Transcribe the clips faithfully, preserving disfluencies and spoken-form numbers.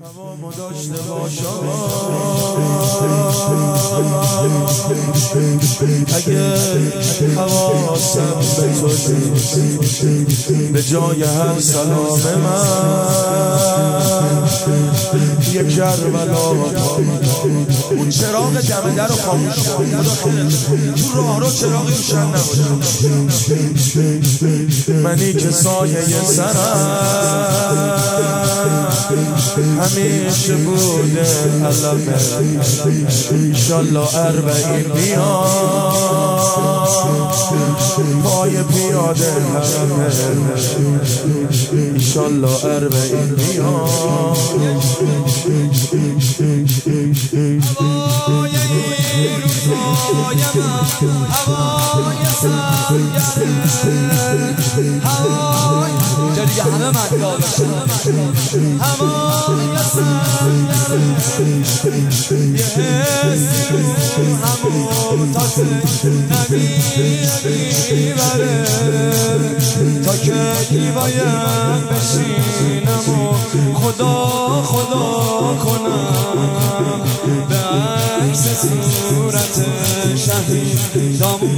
هوامو داشته باشم اگه حواسم به تو به جای هر سلام من یه کربلا اون چراغ دم در رو خاموش کن تو راه رو چراغی روشن نباشه منی که سایه سرم همیشه بوده علمه ایشالله اربعین بیان پای پیاده حرمه ایشالله اربعین بیان هوای این روزای من هوای سنگره هوای جا دیگه همه مدعا بشن هوای سنگره یه حسی همون تازه نمیبره تا که دیوایم بشینم و خدا خدا کنم به عکس صورت شهیدامون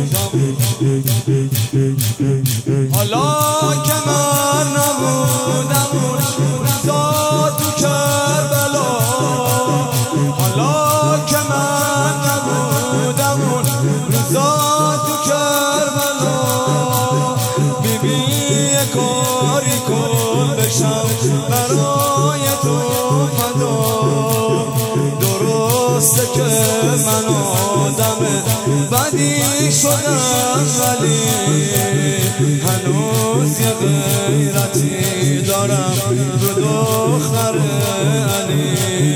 حالا که من نبودم روزا تو کربلا حالا که من نبودم روزا تو کربلا بیبی یه کاری کن بشم برای تو فدا درسته که من آدم بدی شدم ولی هنوز یه غیرتی دارم رو دختر علی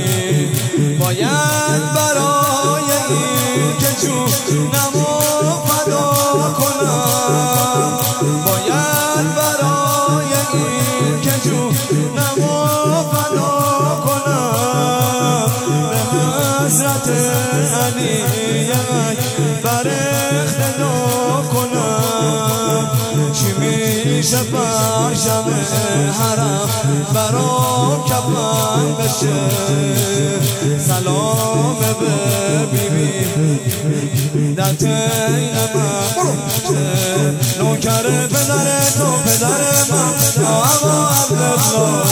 باید برای این که جونمو فدا کنم باید برای این که جونمو فدا کنم به حضرت علی بر اقتدا کنم چی میشه فرشم حرم برام کفن بشه سلام به بیبی در تین من نوکر پدر تو پدر من یا ابا عبدالله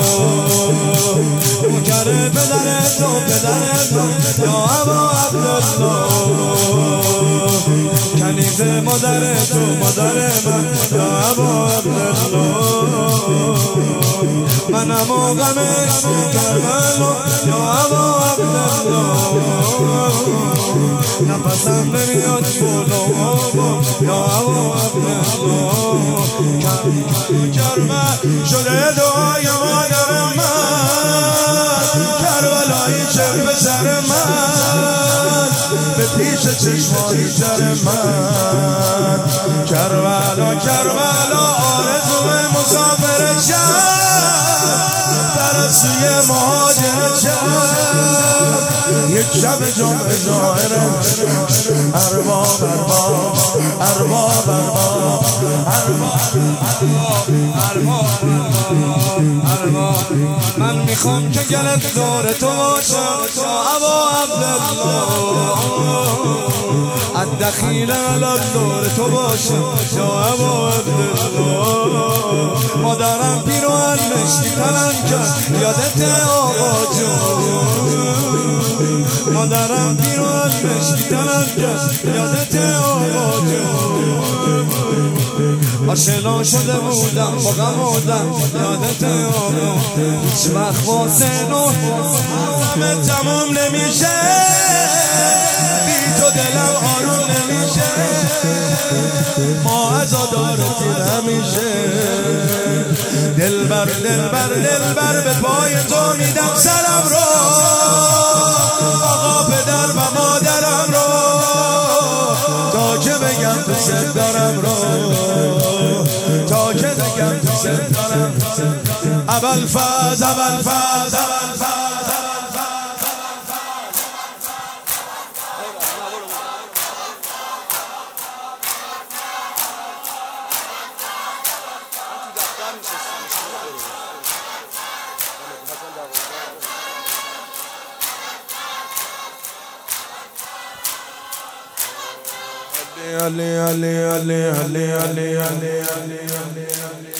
نوکر پدر تو پدر من یا ابا عبدالله کنیز مادر تو مادر من یا ابا عبدالله منم و غمش کربلا یا ابا عبدالله نفسم نمیاد بالا آبا یا ابا عبدالله کربلا شده دعای مادر من کربلایی چه به سر من به پیش چشمانی سر من کربلا کربلا آرزو مسافر شب ترسوی مهاجر شب یک شب جمعه ظاهره ارباب ارباب ارباب ارباب ارباب من میخوام که گلت دور تو باشم تو ابا عبدالله الدخیل علم دور تو باشم تو ابا عبدالله مادرم پیروان مشتی تلن کرد یادت آقا جون مادرم پیروان مشتی تلن کرد یادت آقا جون آشنا شده بودم با غم بودم یادت آقا هیچ وقت واسه نو همه تمام نمیشه بی تو دلم آروم نمیشه ما عزادارتی نمیشه دلبر دلبر دلبر به پای تو میدم سرم رو آقا پدر و مادرم رو تا که بگم دوست دارم رو تا که بگم دوست دارم ابوالفضل ابوالفضل دفتر نشستم. علی علی علی علی علی علی علی علی